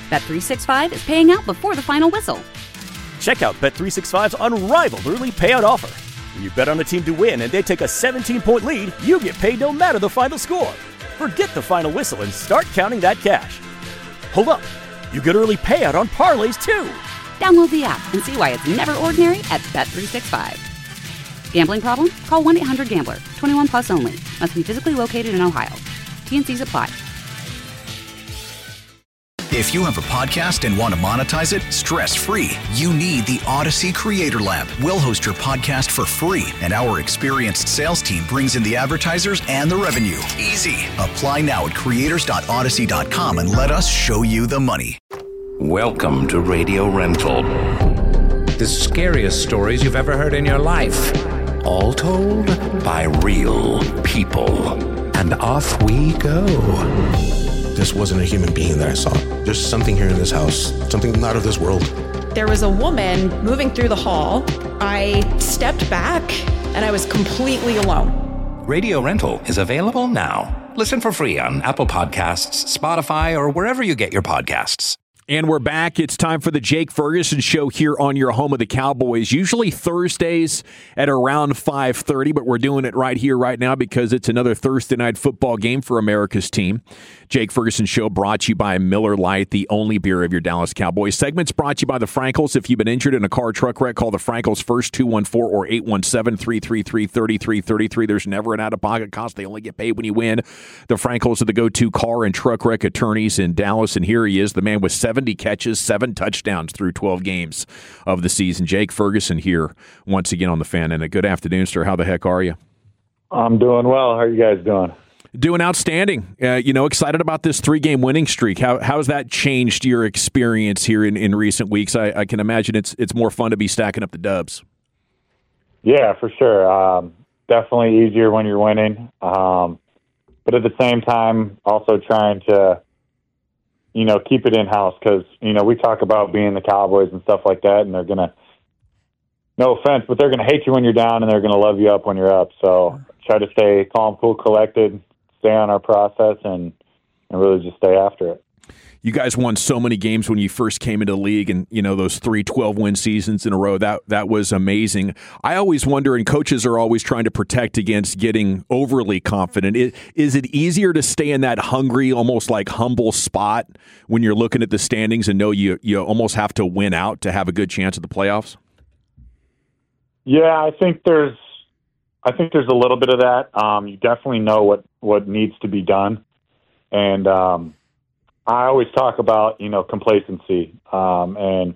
Bet365 is paying out before the final whistle. Check out Bet365's unrivaled early payout offer. When you bet on a team to win and they take a 17-point lead, you get paid no matter the final score. Forget the final whistle and start counting that cash. Hold up. You get early payout on parlays, too. Download the app and see why it's never ordinary at Bet365. Gambling problem? Call 1-800-GAMBLER. 21 plus only. Must be physically located in Ohio. T&Cs apply. If you have a podcast and want to monetize it stress-free, you need the Odyssey Creator Lab. We'll host your podcast for free, and our experienced sales team brings in the advertisers and the revenue. Easy. Apply now at creators.odyssey.com and let us show you the money. Welcome to Radio Rental. The scariest stories you've ever heard in your life. All told by real people. And off we go. This wasn't a human being that I saw. There's something here in this house, something not of this world. There was a woman moving through the hall. I stepped back and I was completely alone. Radio Rental is available now. Listen for free on Apple Podcasts, Spotify, or wherever you get your podcasts. And we're back. It's time for the Jake Ferguson Show here on your home of the Cowboys. Usually Thursdays at around 5:30, but we're doing it right here, right now, because it's another Thursday night football game for America's team. Jake Ferguson Show brought to you by Miller Lite, the only beer of your Dallas Cowboys. Segments brought to you by the Frankels. If you've been injured in a car or truck wreck, call the Frankels first, 214 or 817-333-3333. There's never an out-of-pocket cost. They only get paid when you win. The Frankels are the go-to car and truck wreck attorneys in Dallas, and here he is, the man with 70 catches, 7 touchdowns through 12 games of the season. Jake Ferguson here once again on the Fan. And a good afternoon, sir. How the heck are you? I'm doing well. How are you guys doing? Doing outstanding. Excited about this 3-game winning streak. How has that changed your experience here in recent weeks? I can imagine it's more fun to be stacking up the dubs. Yeah, for sure. Definitely easier when you're winning. But at the same time, also trying to keep it in-house because, we talk about being the Cowboys and stuff like that, and they're going to, no offense, but they're going to hate you when you're down and they're going to love you up when you're up. So try to stay calm, cool, collected, stay on our process, and really just stay after it. You guys won so many games when you first came into the league, and those 3 12-win seasons in a row. That was amazing. I always wonder, and coaches are always trying to protect against getting overly confident. Is it easier to stay in that hungry, almost like humble spot when you're looking at the standings and know you almost have to win out to have a good chance at the playoffs? Yeah, I think there's a little bit of that. You definitely know what needs to be done, and I always talk about, complacency. I'm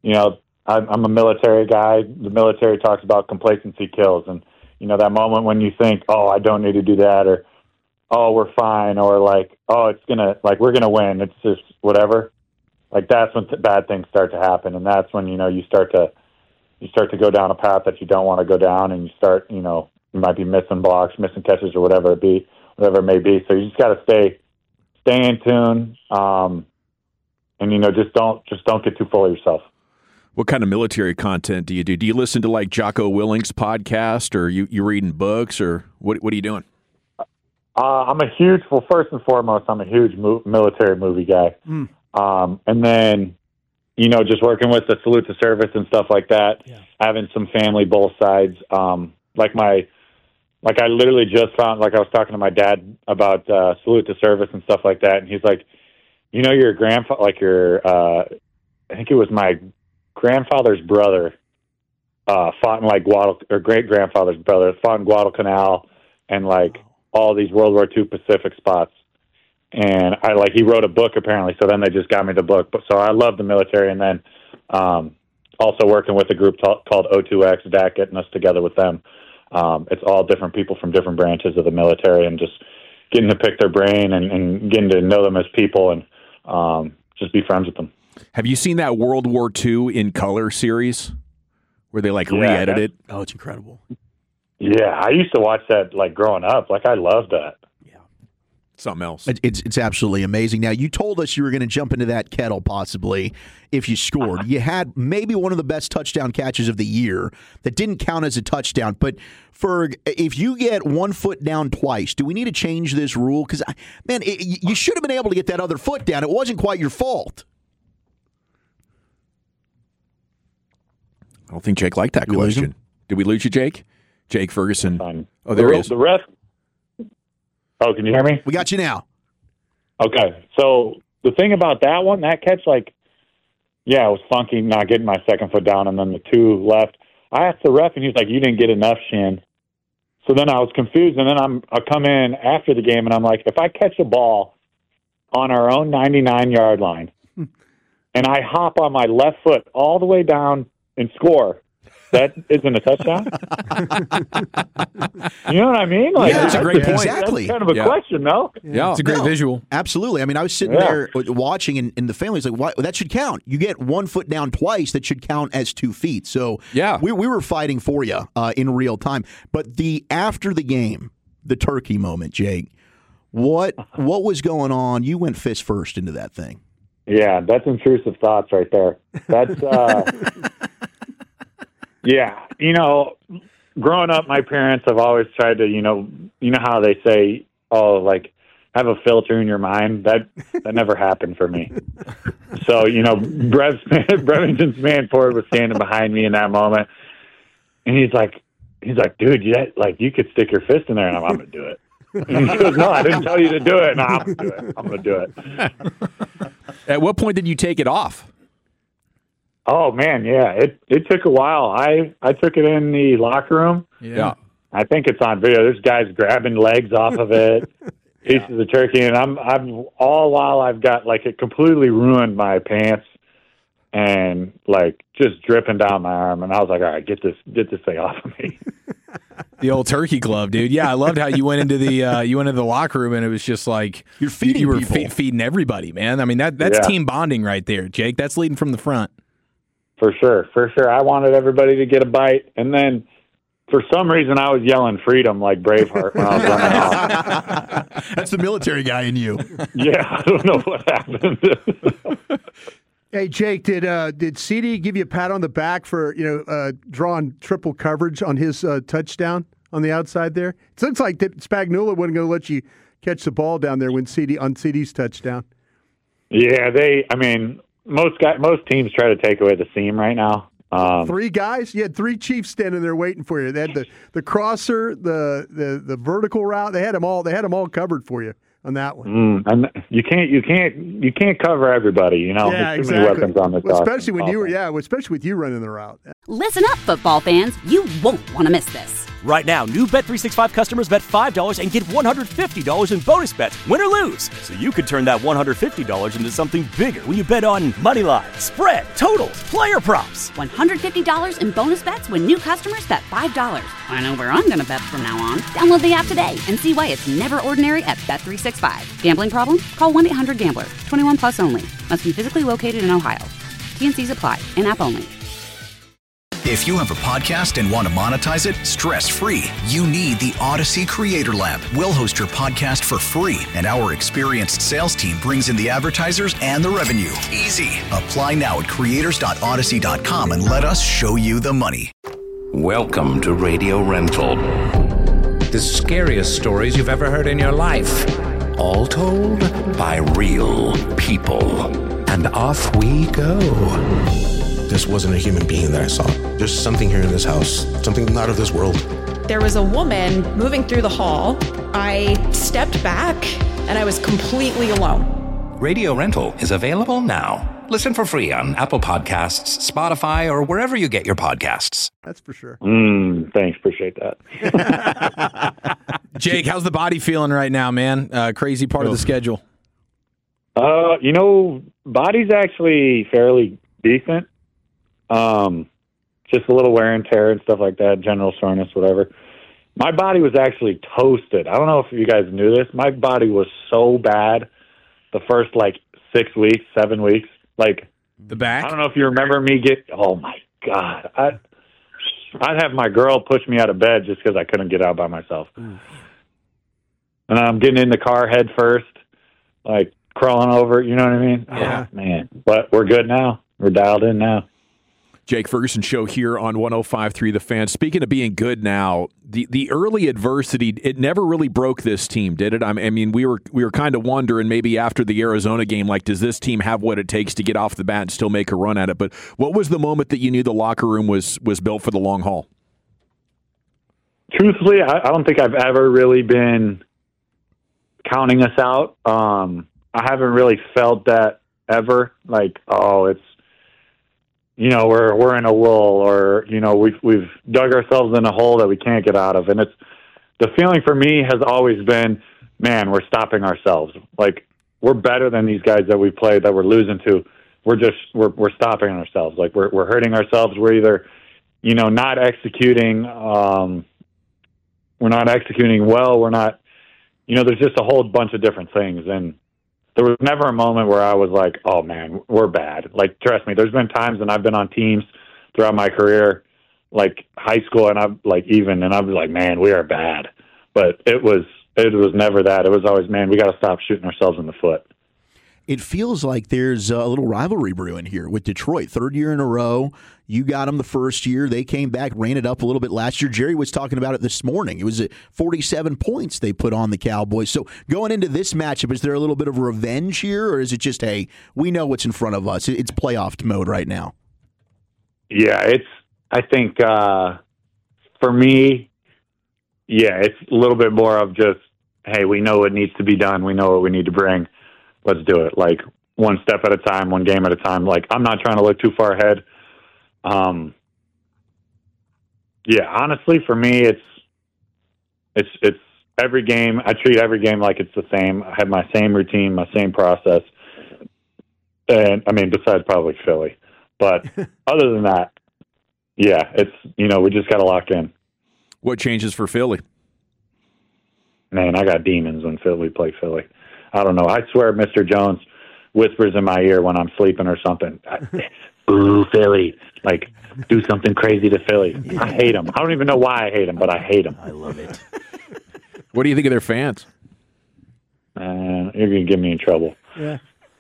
a military guy. The military talks about complacency kills. And, that moment when you think, oh, I don't need to do that, or, oh, we're fine, or like, oh, we're going to win. It's just whatever. Like, that's when bad things start to happen. And that's when, you start to go down a path that you don't want to go down, and you start, you might be missing blocks, missing catches, or whatever it may be. So you just got to stay in tune, and just don't get too full of yourself. What kind of military content do you do? Do you listen to like Jocko Willink's podcast, or you reading books, or what are you doing? First and foremost, I'm a huge military movie guy. And then, just working with the Salute to Service and stuff like that, having some family both sides. I literally just found, I was talking to my dad about Salute to Service and stuff like that, and he's like, your grandfather, I think it was my grandfather's brother fought in great-grandfather's brother fought in Guadalcanal and all these World War II Pacific spots. And he wrote a book apparently, so then they just got me the book. But so I love the military, and then also working with a group called O2X, DAC, getting us together with them. It's all different people from different branches of the military, and just getting to pick their brain and getting to know them as people, and just be friends with them. Have you seen that World War II in color series where they re-edit it? Oh, it's incredible. Yeah, I used to watch that growing up. I loved that. Something else. It's absolutely amazing. Now, you told us you were going to jump into that kettle possibly if you scored. You had maybe one of the best touchdown catches of the year that didn't count as a touchdown. But if you get 1 foot down twice, do we need to change this rule? Because, you should have been able to get that other foot down. It wasn't quite your fault. I don't think Jake liked that question. Did we lose you, Jake? Jake Ferguson. Oh, there he is. The ref. Oh, can you hear me? We got you now. Okay. So the thing about that one, that catch, it was funky not getting my second foot down and then the two left. I asked the ref, and he's like, you didn't get enough shin. So then I was confused, and then I come in after the game, and I'm like, if I catch a ball on our own 99-yard line and I hop on my left foot all the way down and score, that isn't a touchdown? You know what I mean? That's a great point. Exactly. That's kind of a question, no? Yeah. It's a great visual. Absolutely. I mean, I was sitting there watching, and the family's like, "Why? That should count. You get 1 foot down twice. That should count as 2 feet." So we were fighting for you in real time. But after the game, the turkey moment, Jake, what was going on? You went fist first into that thing. Yeah, that's intrusive thoughts right there. That's yeah. Growing up, my parents have always tried to, you know how they say, have a filter in your mind. That never happened for me. So, Brevington's man Ford was standing behind me in that moment, and he's like, dude, you could stick your fist in there, and I'm going to do it. And he goes, no, I didn't tell you to do it. No, I'm going to do it. At what point did you take it off? Oh man, yeah. It took a while. I took it in the locker room. Yeah. I think it's on video. There's guys grabbing legs off of it, pieces of turkey, and I'm all while I've got it completely ruined my pants and just dripping down my arm. And I was like, all right, get this thing off of me. The old turkey glove, dude. Yeah, I loved how you went into the locker room and it was just like you're feeding you were people. Feeding everybody, man. I mean that's team bonding right there, Jake. That's leading from the front. For sure. I wanted everybody to get a bite, and then for some reason I was yelling freedom like Braveheart when I was running off. That's the military guy in you. Yeah, I don't know what happened. Hey, Jake, did CD give you a pat on the back for drawing triple coverage on his touchdown on the outside there? It looks like that Spagnuolo wasn't going to let you catch the ball down there on CD's touchdown. Yeah, most teams try to take away the seam right now. 3 guys? You had 3 Chiefs standing there waiting for you. They had the crosser, the vertical route. They had them all covered for you on that one. And you can't cover everybody. Yeah, there's too many weapons on this. Especially when especially with you running the route. Listen up, football fans. You won't want to miss this. Right now, new Bet365 customers bet $5 and get $150 in bonus bets, win or lose. So you could turn that $150 into something bigger when you bet on money line, spread, totals, player props. $150 in bonus bets when new customers bet $5. I know where I'm going to bet from now on. Download the app today and see why it's never ordinary at Bet365. Gambling problem? Call 1-800-GAMBLER. 21 plus only. Must be physically located in Ohio. T&Cs apply. In-app only. If you have a podcast and want to monetize it stress-free, you need the Odyssey Creator Lab. We'll host your podcast for free, and our experienced sales team brings in the advertisers and the revenue. Easy. Apply now at creators.odyssey.com and let us show you the money. Welcome to Radio Rental. The scariest stories you've ever heard in your life. All told by real people. And off we go. This wasn't a human being that I saw. There's something here in this house, something not of this world. There was a woman moving through the hall. I stepped back, and I was completely alone. Radio Rental is available now. Listen for free on Apple Podcasts, Spotify, or wherever you get your podcasts. That's for sure. Thanks, appreciate that. Jake, how's the body feeling right now, man? Crazy part of the schedule. Body's actually fairly decent. Just a little wear and tear and stuff like that, general soreness, whatever. My body was actually toasted. I don't know if you guys knew this. My body was so bad the first 6 weeks, 7 weeks. The back? I don't know if you remember me oh my God. I'd have my girl push me out of bed just because I couldn't get out by myself. And I'm getting in the car head first, crawling over, you know what I mean? Yeah. Oh, man. But we're good now. We're dialed in now. Jake Ferguson Show here on 105.3 The Fan. Speaking of being good now, the early adversity, it never really broke this team, did it? I mean, we were kind of wondering maybe after the Arizona game, like, does this team have what it takes to get off the bat and still make a run at it? But what was the moment that you knew the locker room was built for the long haul? Truthfully, I don't think I've ever really been counting us out. I haven't really felt that ever. Like, oh, it's, we're in a lull, or we've dug ourselves in a hole that we can't get out of. And it's the feeling for me has always been, man, we're stopping ourselves. Like, we're better than these guys that we played that we're losing to. We're stopping ourselves. Like, we're hurting ourselves. We're either not executing. We're not executing well. We're not. There's just a whole bunch of different things. And there was never a moment where I was like, oh, man, we're bad. Like, trust me, there's been times when I've been on teams throughout my career, like high school, and I was like, man, we are bad. But it was never that. It was always, man, we got to stop shooting ourselves in the foot. It feels like there's a little rivalry brewing here with Detroit. Third year in a row. You got them the first year. They came back, ran it up a little bit last year. Jerry was talking about it this morning. It was at 47 points they put on the Cowboys. So going into this matchup, is there a little bit of revenge here, or is it just, hey, we know what's in front of us? It's playoff mode right now. Yeah, I think for me, it's a little bit more of just, hey, we know what needs to be done. We know what we need to bring. Let's do it. Like, one step at a time, one game at a time. Like, I'm not trying to look too far ahead. Honestly, for me, it's every game. I treat every game like it's the same. I have my same routine, my same process. And I mean, besides probably Philly, but other than that, it's, we just got to lock in. What changes for Philly? Man, I got demons when we play Philly. I don't know. I swear Mr. Jones whispers in my ear when I'm sleeping or something. Ooh, Philly. Like, do something crazy to Philly. Yeah. I hate them. I don't even know why I hate them, but I hate them. I love it. What do you think of their fans? You're going to get me in trouble. Yeah.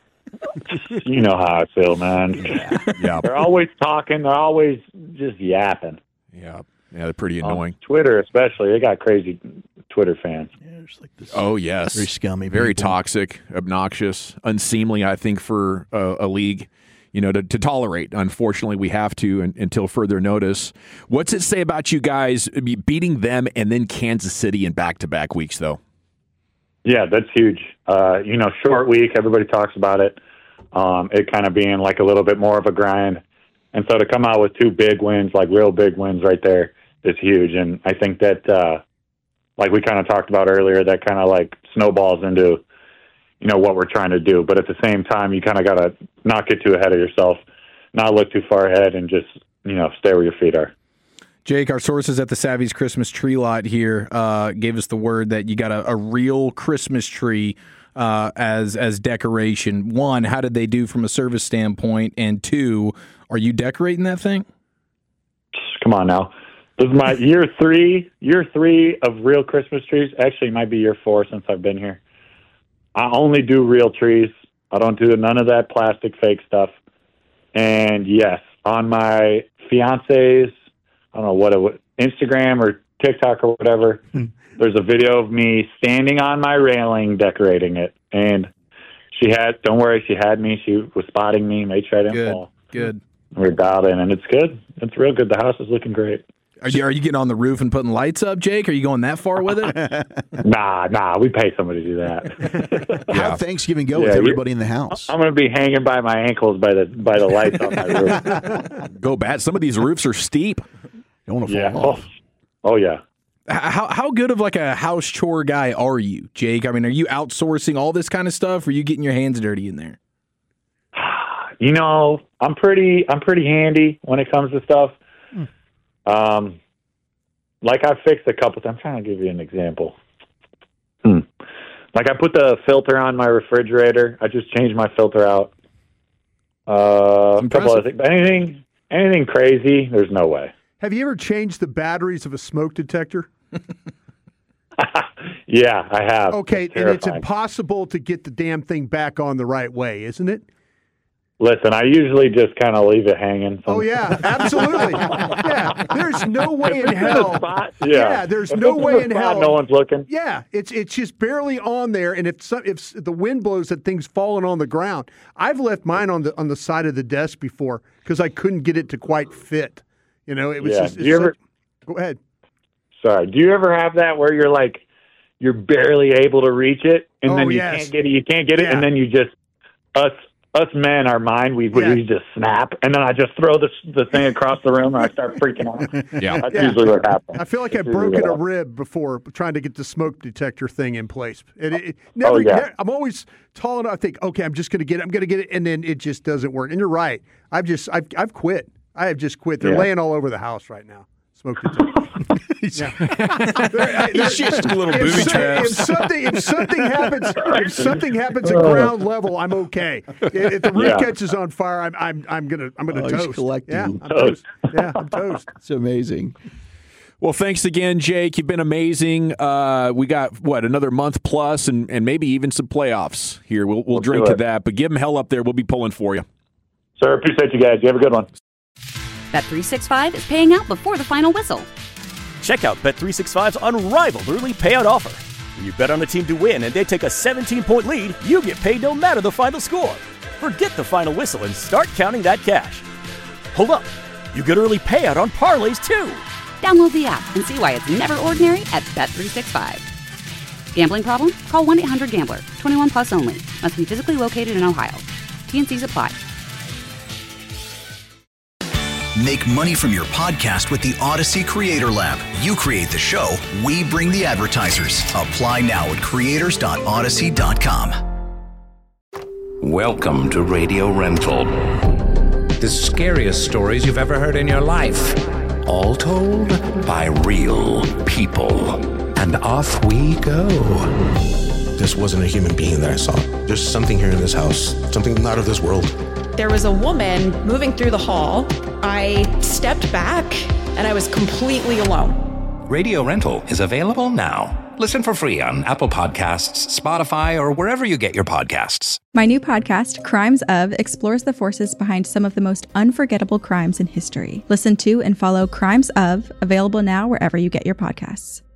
You know how I feel, man. Yeah. They're always talking. They're always just yapping. Yeah. Yeah, they're pretty annoying. Twitter especially. They got crazy Twitter fans. Yeah, there's like this. Oh, yes. Very scummy. Very people. toxic, obnoxious, unseemly, I think, for a league, to tolerate. Unfortunately, we have to until further notice. What's it say about you guys beating them and then Kansas City in back-to-back weeks, though? Yeah, that's huge. Short week. Everybody talks about it. It kind of being like a little bit more of a grind. And so to come out with two big wins, like real big wins right there, is huge. And I think that, like we kind of talked about earlier, that kind of like snowballs into, what we're trying to do. But at the same time, you kind of got to not get too ahead of yourself, not look too far ahead, and just, stay where your feet are. Jake, our sources at the Savvy's Christmas tree lot here gave us the word that you got a real Christmas tree as decoration. One, how did they do from a service standpoint? And two, are you decorating that thing? Come on now. This is my year three of real Christmas trees. Actually, it might be year 4 since I've been here. I only do real trees. I don't do none of that plastic fake stuff. And yes, on my fiance's, I don't know what it was, Instagram or TikTok or whatever, there's a video of me standing on my railing decorating it. And don't worry, she had me. She was spotting me, made sure I didn't fall. Good. We're dialed in, and it's good. It's real good. The house is looking great. Are you getting on the roof and putting lights up, Jake? Are you going that far with it? Nah. We pay somebody to do that. How'd Thanksgiving go with everybody in the house? I'm going to be hanging by my ankles by the lights on my roof. Go bad. Some of these roofs are steep. Don't want to fall off. Oh, yeah. How good of like a house chore guy are you, Jake? I mean, are you outsourcing all this kind of stuff, or are you getting your hands dirty in there? I'm pretty handy when it comes to stuff. Like I fixed a couple. I'm trying to give you an example. Like I put the filter on my refrigerator. I just changed my filter out. A couple of things. Anything crazy? There's no way. Have you ever changed the batteries of a smoke detector? Yeah, I have. Okay, and it's impossible to get the damn thing back on the right way, isn't it? Listen, I usually just kind of leave it hanging. Oh, yeah, absolutely. Yeah, there's no way in hell. Yeah, there's no way in hell. No one's looking. Yeah, it's just barely on there, and if the wind blows, that thing's falling on the ground. I've left mine on the side of the desk before because I couldn't get it to quite fit. You know, it was just. Go ahead. Sorry. Do you ever have that where you're barely able to reach it, and then you can't get it, and then you just us men, our mind, we just snap, and then I just throw the thing across the room, and I start freaking out. Yeah, that's usually what happens. I feel like I've broken a rib before trying to get the smoke detector thing in place. I'm always tall enough. I think, okay, I'm going to get it, and then it just doesn't work. And you're right. I've quit. I have just quit. They're laying all over the house right now. Smoke detector. He's just a little booby trap. If something happens at ground level, I'm okay. If the roof catches on fire, I'm gonna toast. I'm toast. Yeah, I'm toast. It's amazing. Well, thanks again, Jake. You've been amazing. We got another month plus, and maybe even some playoffs here. We'll drink to that, but give them hell up there. We'll be pulling for you. Sir, appreciate you guys. You have a good one. Bet365 is paying out before the final whistle. Check out Bet365's unrivaled early payout offer. When you bet on a team to win and they take a 17-point lead, you get paid no matter the final score. Forget the final whistle and start counting that cash. Hold up. You get early payout on parlays, too. Download the app and see why it's never ordinary at Bet365. Gambling problem? Call 1-800-GAMBLER. 21 plus only. Must be physically located in Ohio. T&Cs apply. Make money from your podcast with the Odyssey Creator Lab. You create the show, we bring the advertisers. Apply now at creators.odyssey.com. Welcome to Radio Rental. The scariest stories you've ever heard in your life. All told by real people. And off we go. This wasn't a human being that I saw. There's something here in this house, something not of this world. There was a woman moving through the hall. I stepped back, and I was completely alone. Radio Rental is available now. Listen for free on Apple Podcasts, Spotify, or wherever you get your podcasts. My new podcast, Crimes Of, explores the forces behind some of the most unforgettable crimes in history. Listen to and follow Crimes Of, available now wherever you get your podcasts.